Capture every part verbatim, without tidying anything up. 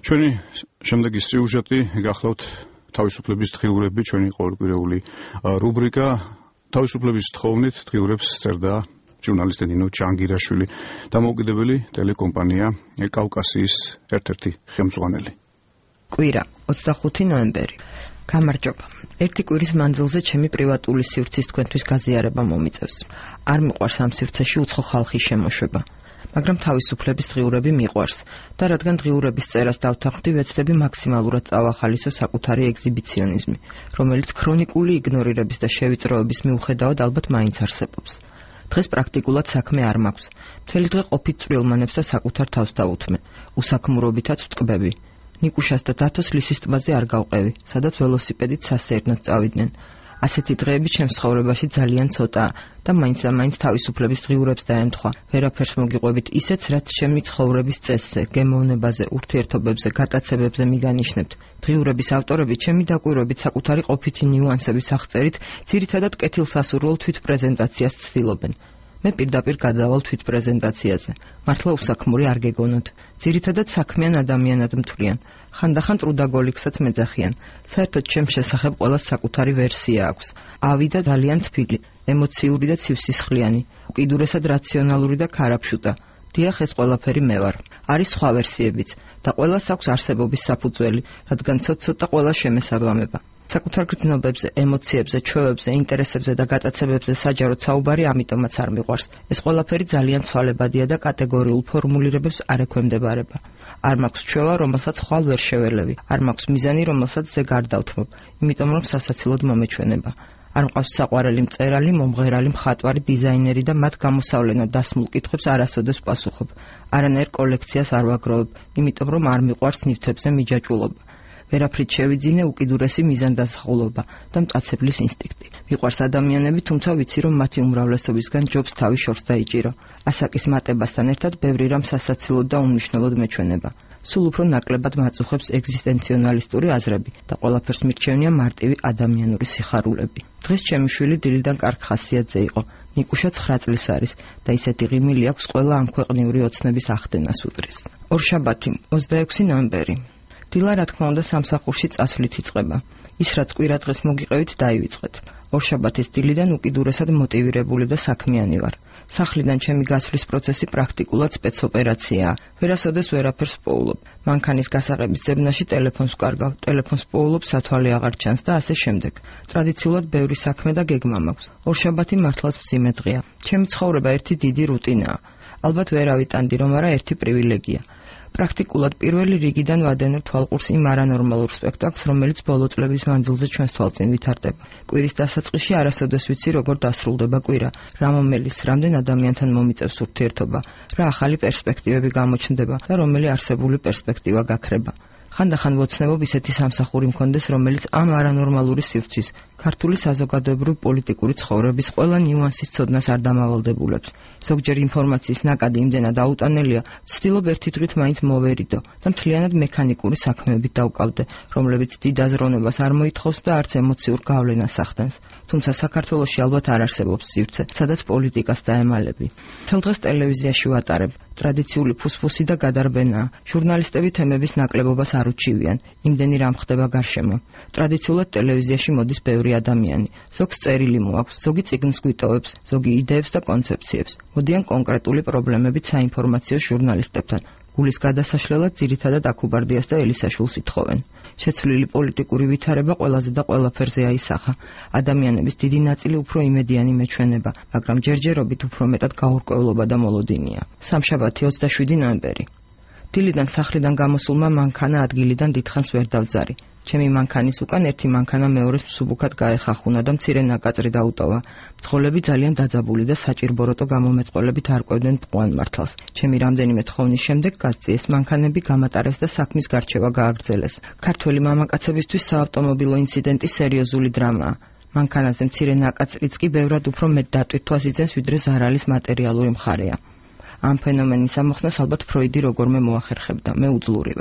ჩვენი შემდეგი სიუჟეტი გახლავთ თავისუფლების დღიურები, ჩვენი ყოველკვირეული რუბრიკა. თავისუფლების თხოვნით დღიურებს წერდა ჟურნალისტი ნინო ჩანგირაშვილი, დამოუკიდებელი ტელეკომპანია კავკასიის ერთ-ერთი ხელმძღვანელი. კვირა, ოცდახუთი ნოემბერი. გამარჯობა. ერთი კვირის მანძილზე ჩემი პრივატული სივრცის თქვენთვის გაზიარება მომიწევს. არ მიყვარს ამ სივრცეში უცხო ხალხის შემოშვება. მაგრამ თავისუფლების დღიურები მიყვარს და რადგან დღიურების წერას დავთანხმდი, ვეცდები მაქსიმალურად წავახალისო საკუთარი ეგზიბიციონიზმი, რომელიც ქრონიკული იგნორირების და შევიწროების მიუხედავად ალბათ მაინც არსებობს. დღეს პრაქტიკულად საქმე არ მაქვს. მთელი დღე ყოფით წვრილმანებს და საკუთარ თავს დავუთმე. უსაქმურობითაც ვტკბები. ნიკუშას და დათოს ლისის ტბაზე არ გავყევი, სადაც ველოსიპედით სასეირნოდ წავიდნენ. ასეთი დღეები ჩემს ცხოვრებაში ძალიან ცოტაა და მაინც და მაინც თავისუფლების დღიურებს დაემთხვა. ვერაფერს მოგიყვებით ისეც, რაც ჩემი ცხოვრების წესზე, გემოვნებაზე, ურთიერთობებზე, გატაცებებზე მიგანიშნებთ. დღიურების ავტორები ჩემი დაკვირვებით საკუთარი ყოფითი ნიუანსების აღწერით ძირითადად კეთილსასურველ თვითპრეზენტაციას ცდილობენ. მე პირდაპირ გადავალ თვითპრეზენტაციაზე. მართლა უსაქმური არ გეგონოთ. ძირითადად საქმიან ადამიანად მთვლიან. ხანდახან ტრუდაგოლიქსაც მეძახიან. საერთოდ ჩემს შესახებ ყველას საკუთარი ვერსია აქვს. ავი და ძალიან თბილი, ემოციური და ცივსისხლიანი, უკიდურესად რაციონალური და ქარაფშუტა. დიახ, ეს ყველაფერი მე ვარ. არის სხვა ვერსიებიც და ყველას აქვს არსებობის საფუძველი, რადგან ცოტ-ცოტა ყველა შემესაბამება. საკუთარ გრძნობებზე, ემოციებზე, ჩვევებზე, ინტერესებზე და გატაცებებზე საჯაროდ საუბარი ამიტომაც არ მიყვარს. ეს ყველაფერი ძალიან ცვალებადია და კატეგორიულ ფორმულირებებს არ ექვემდებარება. არ მაქვს ჩვევა, რომელსაც ხვალ ვერ შეველევი. არ მაქვს მიზანი, რომელსაც ზეგ არ დავთმობ, იმიტომ რომ სასაცილოდ მომეჩვენება. არ მყავს საყვარელი მწერალი, მომღერალი, მხატვარი, დიზაინერი და მათ გამოსავლენად დასმულ კითხვებს არასოდეს პასუხობ. არანაირ კოლექციას არ ვაგროვებ, იმიტომ რომ არ მიყვარს ნივთებზე მიჯაჭვულობა. ვერაფრით შევიძინე უკიდურესი მიზანდასახულობა და მტაცებლის ინსტინქტი. მიყვარს ადამიანები, თუმცა ვიცი, რომ მათი უმრავლესობისგან ჯობს თავი შორს დაიჭირო. ასაკის მატებასთან ერთად ბევრი რამ სასაცილოდ და უმნიშვნელოდ მეჩვენება. სულ უფრო ნაკლებად მაწუხებს ეგზისტენციონალისტური აზრები და ყველაფერს მირჩევნია მარტივი ადამიანური სიხარულები. დღეს ჩემი შვილი დილიდან კარგ ხასიათზე იყო. ნიკუშა ცხრა წლის არის და ისეთი ღიმილი აქვს, ყველა ამ ქვეყნიური ოცნების ახდენას უდრის. ორშაბათი, ოცდაექვსი ნოემბერი. დილა რა თქმა უნდა სამსახურში წასვლით იწყება. ის რაც კვირა დღეს მოგიყევით დაივიწყეთ. ორშაბათის დილიდან უკიდურესად მოტივირებული და საქმიანი ვარ. სახლიდან ჩემი გასვლის პროცესი პრაქტიკულად სპეცოპერაციაა. ვერასოდეს ვერაფერს პოულობ. მანქანის გასაღების ძებნაში ტელეფონს ვკარგავ, ტელეფონს პოულობ, სათვალე აღარ ჩანს და ასე შემდეგ. ტრადიციულად ბევრი საქმე და გეგმა მაქვს. ორშაბათი მართლაც მძიმე დღეა. ჩემი ცხოვრება ერთი დიდი რუტინაა. ალბათ ვერ ავიტანდი, რომ არა ერთი პრივილეგია. პრაქტიკულად პირველი რიგიდან ვადენებ თვალყურს იმ არანორმალურ სპექტაკლს, რომელიც ბოლო წლების მანძილზე ჩვენს თვალწინ ვითარდება. კვირის დასაწყისში არასოდეს ვიცი, როგორ დასრულდება კვირა, რა მომელის, რამდენ ადამიანთან მომიწევს ურთიერთობა, რა ახალი პერსპექტივები გამოჩნდება და რომელი არსებული პერსპექტივა გაქრება. ხანდახან ვოცნებობ ისეთი სამსახური მქონდეს, რომელიც ამ არანორმალური სივრცის, ქართული საზოგადოებრივი პოლიტიკური ცხოვრების ყველა ნიუანსის ცოდნას არ დამავალდებულებს. ზოგჯერ ინფორმაციის ნაკადი იმდენად აუტანელია, ვცდილობ ერთი დღით მაინც მოვერიდო და მთლიანად მექანიკური საქმეებით დავკავდე, რომლებიც დიდ აზროვნებას არ მოითხოვს და არც ემოციურ გავლენას ახდენს. თუმცა საქართველოში ალბათ არ არსებობს სივრცე, სადაც პოლიტიკას დაემალები. მთელ დღეს ტელევიზიაში ვატარებ. ტრადიციული ფუსფუსი და გადარბენაა. ჟურნალისტები თემების ნაკლებობას არ უჩივიან. იმდენი რამ ხდება გარშემო. ტრადიციულად ტელევიზიაში მოდის ბევრი ადამიანი. ზოგს წერილი მოაქვს, ზოგი წიგნს გვიტოვებს, ზოგი იდეებს და კონცეფციებს. მოდიან კონკრეტული პრობლემებით საინფორმაციო ჟურნალისტებთან. გულის გადასაშლელად ძირითადად აქუბარდიას და ელისაშვილს ითხოვენ. შეცვლილი პოლიტიკური ვითარება ყველაზე და ყველაფერზე აისახა. ადამიანების დიდი ნაწილი უფრო იმედიანი მეჩვენება, მაგრამ ჯერჯერობით უფრო მეტად გაურკვევლობა და მოლოდინია. სამშაბათი, ოცდაშვიდი ნოემბერი. დილიდან სახლიდან გამოსულმა მანქანა ადგილიდან დიდხანს ვერ დავძარი. ჩემი მანქანის უკან ერთი მანქანა მეორეს მსუბუქად გაეხახუნა და მცირე ნაკაწრი დაუტოვა. მძღოლები ძალიან დაძაბული და საჭირბოროტო გამომეტყველებით არკვევდნენ მტყუან მართალს. ჩემი რამდენიმე თხოვნის შემდეგ გასწიეს მანქანები, გამატარეს და საქმის გარჩევა გააგრძელეს. ქართველი მამაკაცებისთვის საავტომობილო ინციდენტი სერიოზული დრამაა. მანქანაზე მცირე ნაკაწრიც კი ბევრად უფრო მეტ დატვირთვას იძენს, ვიდრე ზარალის მატერიალური მხარეა. ამ ფენომენის ამოხსნას ალბათ ფროიდი როგორმე მოახერხებდა, მე უძლური ვარ.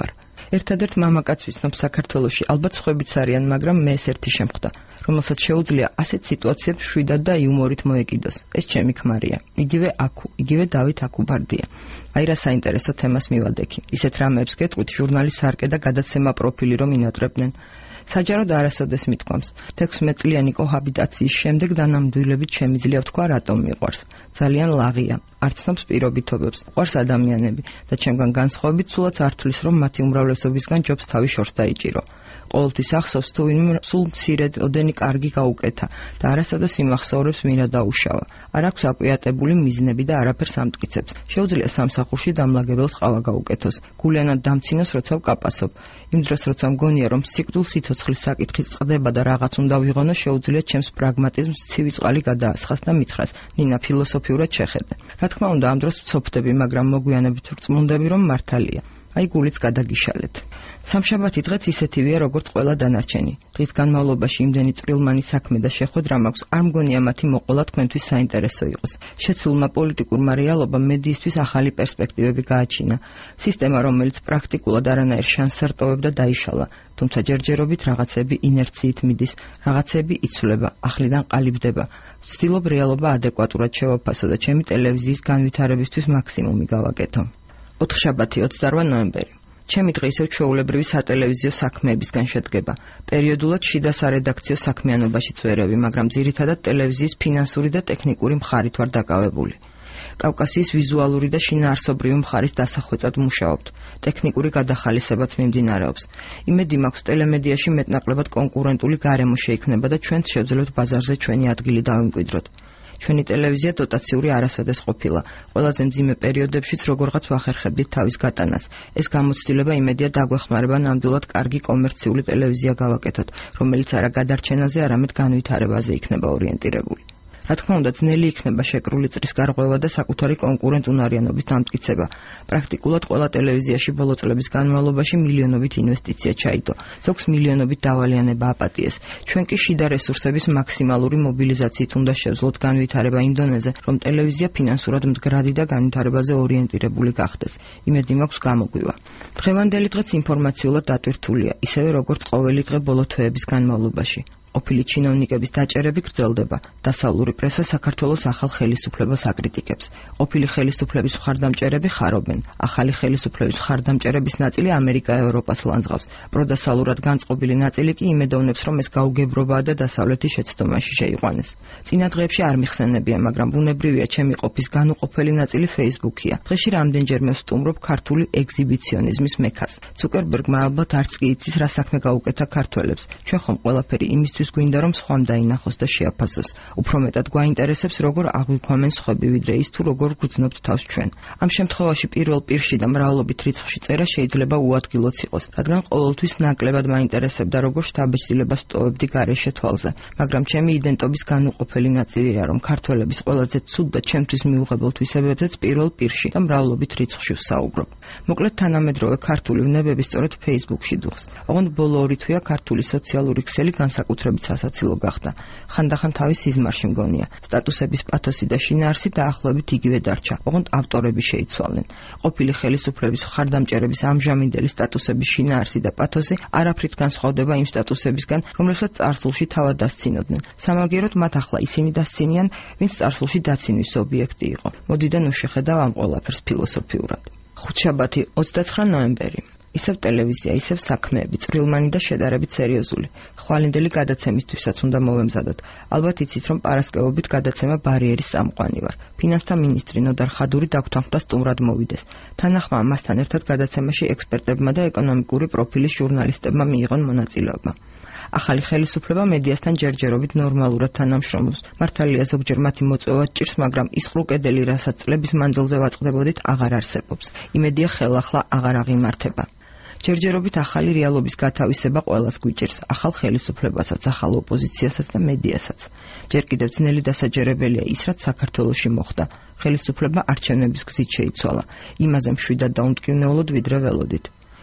ერთადერთ მამაკაცს ვიცნობ საქართველოში, ალბათ სხვაებიც არიან, მაგრამ მე ეს ერთი შემხვდა, რომელსაც შეუძლია ასეთ სიტუაციებს შვიდად და იუმორით მოეკიდოს. ეს ჩემი ქმარია. იგივე აქუ, იგივე დავით აქუბარდია. აი რა საინტერესო თემას მივადექი. ისეთ რამეებს გეტყვით ჟურნალის სარკე და გადაცემა პროფილი რომ ინატრებდნენ. საჯაროდ არასოდეს მithქვამს. თექვსმეტ წლიანი კოჰაბიტაციის შემდეგ დანამდვილებით შემიძლია ვთქვა, რატომ მიყვარს. ძალიან ლაღია, არ ცნობს პირობითობებს, ყვარს ადამიანები და ჩემგან განსხვავებით სულაც არ თვლის, რომ მათი უმრავლესობისგან ჯობს თავი შორს დაიჭირო. ყოველთვის ახსოვს თუ ვინმე სულ მცირედ ოდენი კარგი გაუკეთა და არასოდეს იმახსოვრებს მინდა დაუშავა. არ აქვს აკვიატებული მიზნები და არაფერს ამტკიცებს. შეუძლია სამსახურში დამლაგებელს ყავა გაუკეთოს, გულიანად დამცინოს, როცა ვკაპასობ. იმ დროს როცა მგონია რომ სიკვდილ სიცოცხლის საკითხი წყდება და რაღაც უნდა ვიღონო, შეუძლია ჩემს პრაგმატიზმს ცივი წყალი გადაასხას და მითხრას, ნინა ფილოსოფიურად შეხედე. რა თქმა უნდა, ამ დროს ვცოფდები, მაგრამ მოგვიანებით ვწმუნდები, რომ მართალია. აი გულიც გადაგიშალეთ. სამშაბათი დღეც ისეთივეა, როგორც ყველა დანარჩენი. დღის განმავლობაში იმდენი წვრილმანი საქმე და შეხვედრა მაქვს, არ მგონია მათი მოყოლა თქვენთვის საინტერესო იყოს. შეცვლილმა პოლიტიკურმა რეალობამ მედიისთვის ახალი პერსპექტივები გააჩინა. სისტემა, რომელიც პრაქტიკულად არანაირ შანსს არტოვებდა, დაიშალა. თუმცა ჯერჯერობით რაღაცები ინერციით მიდის, რაღაცები იცვლება, ახლიდან ყალიბდება. ვცდილობ რეალობა ადეკვატურად შევაფასო და ჩემი ტელევიზიის განვითარებისთვის მაქსიმუმი გავაკეთო. ოთხშაბათი ოცდაოთხი ნოემბერი. ჩემი დღე ისევ ჩვეულებრივი სატელევიზიო საქმეებისგან შედგება. პერიოდულად შიდა სარედაქციო საქმიანობაშიც ვერევი, მაგრამ ძირითადად ტელევიზიის ფინანსური და ტექნიკური მხარით ვარ დაკავებული. კავკასიის ვიზუალური და შინაარსობრივი მხარის დასახვეწად მუშაობთ. ტექნიკური გადახალისებაც მიმდინარეობს. იმედი მაქვს ტელემედიაში მეტნაკლებად კონკურენტული გარემო შეიქმნება და ჩვენც შევძლებთ ბაზარზე ჩვენი ადგილი დავიმკვიდროთ. ჩვენი ტელევიზია დოტაციური არასოდეს ყოფილა. ყველაზე მძიმე პერიოდებშიც როგორღაც ვახერხებდით თავის გატანას. ეს გამოცდილება იმედია დაგვეხმარება ნამდვილად კარგი კომერციული ტელევიზია გავაკეთოთ, რომელიც არა გადარჩენაზე, არამედ განვითარებაზე იქნება ორიენტირებული. რა თქმა უნდა, ძნელი იქნება შეკრული წრის გარღვევა და საკუთარი კონკურენტუნარიანობის დამტკიცება. პრაქტიკულად ყველა ტელევიზიაში ბოლო წლების განმავლობაში მილიონობით ინვესტიცია ჩაიდო. ზოგს მილიონობით დავალიანება აპატიეს. ჩვენ კი შიდა რესურსების მაქსიმალური მობილიზაციით უნდა შევძლოთ განვითარება იმ დონეზე, რომ ტელევიზია ფინანსურად მდგრადი და განვითარებაზე ორიენტირებული გახდეს. იმედი მაქვს გამოგვივა. დღევანდელი დღეც ინფორმაციულად დატვირთულია, ისევე როგორც ყოველი დღე ბოლო თვეების განმავლობაში. ყოფილი ჩინოვნიკების დაჭერები გრძელდება. დასავლური პრესა საქართველოს ახალ ხელისუფლებას აკრიტიკებს. ყოფილი ხელისუფლების მხარდამჭერები ხარობენ. ახალი ხელისუფლების მხარდამჭერების ნაწილი ამერიკა-ევროპას ლანძღავს. პროდასალურად განწყობილი ნაწილი კი იმედოვნებს, რომ ეს გაუგებრობაა და დასავლეთის შეცდომაში შეიყვანეს. წინა დღეებში არ მიხსენებია, მაგრამ ბუნებრივია ჩემი ყოფის განუყოფელი ნაწილი Facebook-ია. დღეში რამდენჯერმე ვსტუმრობ ქართული ეგზიბიციონიზმის მექას. ცუკერბერგმა ალბათ არც კი იცის, რა საქმე გაუკეთა ქართველებს. ჩვენ ხომ ყველაფერი იმის გვინდა რომ სხვამ დაინახოს და შეაფასოს. უფრო მეტად გვაინტერესებს როგორ აღვიქვამენ სხვები, ვიდრე ის თუ როგორ გვგრძნობთ თავს ჩვენ. ამ შემთხვევაში პირველ პირში და მრავლობით რიცხვში წერა შეიძლება უადგილოც იყოს, რადგან ყოველთვის ნაკლებად მაინტერესებდა როგორ შთაბეჭდილებას ტოვებდი გარეშე თვალზე. მაგრამ ჩემი იდენტობის განუყოფელი ნაწილია, რომ ქართველების ყველაზე ცუდ და ჩემთვის მიუღებელ თვისებებზეც პირველ პირში და მრავლობით რიცხვში ვსაუბრობ. მოკლედ თანამედროვე ქართული ვნებები სწორედ Facebook-ში დუხს. ოღონდ ბოლო ორი თვეა ქართული სოციალური ქსელი განსაკუთრებით სასაცილო გახდა. ხანდახან თავის სიზმარში მგონია. სტატუსების პათოსი და შინაარსი დაახლოებით იგივე დარჩა. ოღონდ ავტორები შეიცვალნენ. ყოფილი ხელისუფლების მხარდამჭერების ამჟამინდელი სტატუსების შინაარსი და პათოსი არაფრით განსხვავდება იმ სტატუსებისგან, რომლებსაც წარსულში თავად დასცინოდნენ. სამაგიეროდ მათ ახლა ისინი დასცინიან, ვინც წარსულში დაცინვის ობიექტი იყო. მოდიდან ვშეხედავ ამ ყველაფერს ფილოსოფიურად. ხუთშაბათი ოცდაცხრი ნოემბერი. ისევ ტელევიზია, ისევ საქმეები, წვრილმანი და შედარებით სერიოზული. ხვალინდელი გადაცემისთვისაც უნდა მოვემზადოთ. ალბათ იცით, რომ პარასკევობით გადაცემა ბარიერის წამყვანი ვარ. ფინანსთა მინისტრი ნოდარ ხადური დაგვთანხმდა სტუმრად მოვიდეს. თანახმა მასთან ერთად გადაცემაში ექსპერტებმა და ეკონომიკური პროფილის ჟურნალისტებმა მიიღონ მონაწილეობა. ახალი ხელისუფლება მედიასთან ჯერჯერობით ნორმალურად თანამშრომლობს. მართალია ზოგჯერ მათი მოწვევა ჭირს, მაგრამ ის ყრუკედელი, რასაც წლების მანძილზე ვაწყდებოდით, აღარ არსებობს. იმედია ხელახლა აღარ აღიმართება. ჯერჯერობით ახალი რეალობის გათავისება ყველას გვიჭირს, ახალ ხელისუფლებასაც, ახალ ოპოზიციასაც და მედიასაც. ჯერ კიდევ ძნელი დასაჯერებელია ის, რაც საქართველოში მოხდა. ხელისუფლება არჩევნების გზით შეიცვალა. იმაზე მშვიდად და უმტკივნეულოდ ვიდრე ველოდით.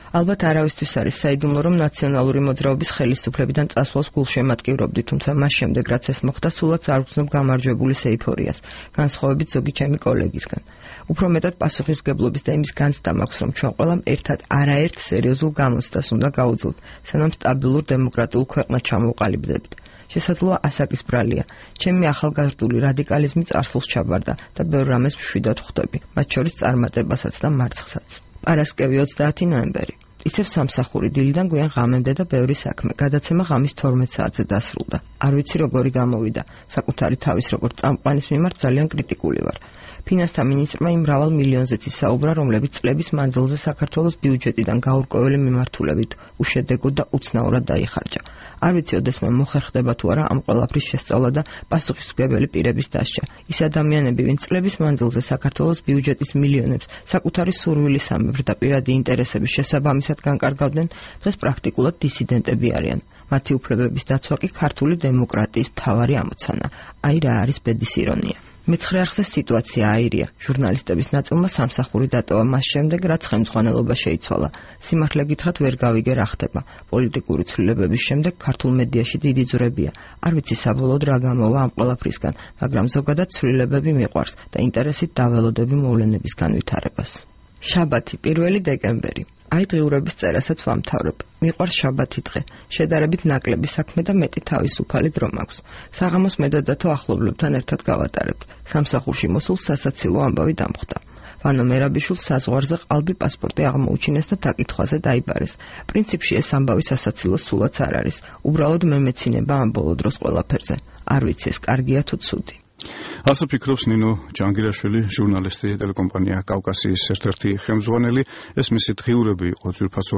ალბათ არავისთვის არის საიდუმლო, რომ ნაციონალური მოძრაობის ხელისუფლებიდან წასვლას გულშემატკივრობდი, თუმცა მას შემდეგ, რაც ეს მოხდა, სულაც არ ვგრძნობ გამარჯვებულის ეიფორიას, განსხვავებით ზოგი ჩემი კოლეგისგან. უფრო მეტად პასუხისმგებლობის და იმის განცდა მაქვს, რომ ჩვენ ყველამ ერთად არაერთ სერიოზულ გამოცდას უნდა გავუძლოთ, სანამ სტაბილურ დემოკრატიულ ქვეყნად ჩამოვყალიბდებით. შესაძლოა ასაკის ბრალია. ჩემი ახალგაზრდული რადიკალიზმი წარსულს ჩაბარდა და ბევრ რამეს მშვიდად ხვდები, მათ შორის წარმატებასაც და მარცხსაც. პარასკევი ოცდაათი ნოემბერი. ისევ სამსახური დილიდან გვიან ღამემდე და ბევრი საქმე. გადაცემა ღამის თორმეტ საათზე დასრულდა. არ ვიცი როგორი გამოვიდა. საკუთარი თავის როგორც წამყვანის მიმართ ძალიან კრიტიკული ვარ. ფინანსთა მინისტრმა იმ მრავალ მილიონზეც ისაუბრა, რომლებიც წლების მანძილზე საქართველოს ბიუჯეტიდან გაურკვეველი მიმართულებით უშედეგოდ და უცნაურად დაიხარჯა. არ ვიცი, ოდესმე მოხერხდება თუ არა ამ ყველაფრის შესწავლა და პასუხისმგებელი პირების დასჯა. ის ადამიანები, ვინც წლების მანძილზე საქართველოს ბიუჯეტის მილიონებს საკუთარი სურვილისამებრ და პირადი ინტერესების შესაბამისად განკარგავდნენ, დღეს პრაქტიკულად დისიდენტები არიან. მათი უფლებების დაცვა კი ქართული დემოკრატიის მთავარი ამოცანა. აი რა არის ბედის ირონია. მეცხრე არხზე სიტუაცია აირია. ჟურნალისტების ნაწილმა სამსახური დატოვა მას შემდეგ, რაც ხელმძღვანელობა შეიცვალა. სიმართლე გითხრათ, ვერ გავიგე რა ხდება. პოლიტიკური ცვლილებების შემდეგ ქართულ მედიაში დიდი ძვრებია. არ ვიცი საბოლოოდ რა გამოვა ამ ყველაფრისგან, მაგრამ ზოგადად ცვლილებები მიყვარს და ინტერესით დაველოდები მოვლენების განვითარებას. შაბათი, პირველი დეკემბერი. აი დღიურების წერასაც ვამთავრებ. მიყვარს შაბათი დღე. შედარებით ნაკლები საქმე და მეტი თავისუფალი დრო მაქვს. საღამოს მე და დათო ახლობლებთან ერთად გავატარებთ. სამსახურში მოსულ სასაცილო ამბავი დამხვდა. ვანო მერაბიშვილს საზღვარზე ყალბი პასპორტი აღმოუჩინეს და დაკითხვაზე დაიბარეს. პრინციპში ეს ამბავი სასაცილო სულაც არ არის. უბრალოდ მემეცინება ამ ბოლო დროს ყველაფერზე. არ ვიცი ეს კარგია თუ ცუდი. ასე ფიქრობს ნინო ჯანგირაშვილი, ჟურნალისტი, ტელეკომპანია კავკასიის ერთ-ერთი ხელმძღვანელი. ეს მისი დღიურები იყო ძვირფასო